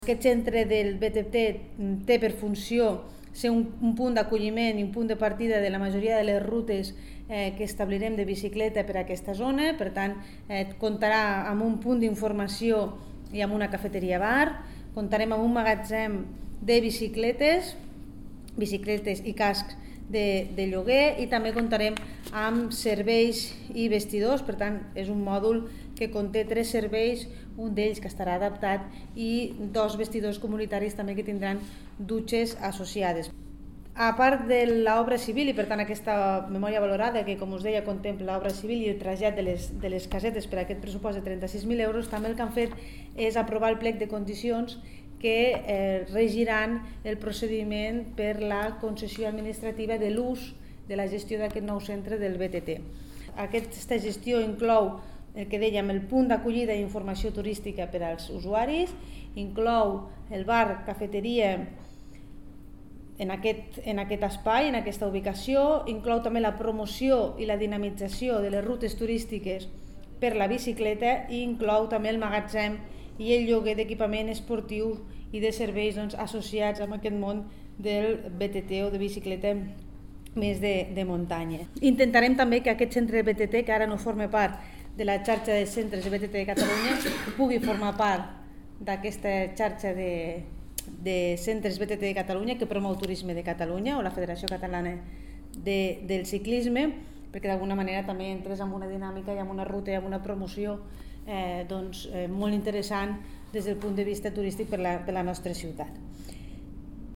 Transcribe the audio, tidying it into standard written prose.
Aquest centre del BTT té per funció ser un punt d'acolliment i un punt de partida de la majoria de les rutes que establirem de bicicleta per a aquesta zona. Per tant, comptarà amb un punt d'informació i amb una cafeteria bar, comptarem amb un magatzem de bicicletes i cascs de lloguer, i també comptarem amb serveis i vestidors. Per tant, és un mòdul que conté 3 serveis, un d'ells que estarà adaptat i 2 vestidors comunitaris també que tindran dutxes associades. A part de l'obra civil, i per tant aquesta memòria valorada que, com us deia, contempla l'obra civil i el trasllat de les casetes per a aquest pressupost de 36.000 euros, també el que han fet és aprovar el plec de condicions que regiran el procediment per la concessió administrativa de l'ús de la gestió d'aquest nou centre del BTT. Aquesta gestió inclou el que dèiem, el punt d'acollida i informació turística per als usuaris, inclou el bar, cafeteria en aquest espai, en aquesta ubicació, inclou també la promoció i la dinamització de les rutes turístiques per la bicicleta i inclou també el magatzem i el lloguer d'equipament esportiu i de serveis associats amb aquest món del BTT o de bicicleta més de muntanya. Intentarem també que aquest centre de BTT, que ara no forma part de la xarxa de centres de BTT de Catalunya, pugui formar part d'aquesta xarxa de centres BTT de Catalunya que promou Turisme de Catalunya o la Federació Catalana del Ciclisme, perquè d'alguna manera també entres en una dinàmica i en una ruta i en una promoció molt interessant des del punt de vista turístic per la nostra ciutat.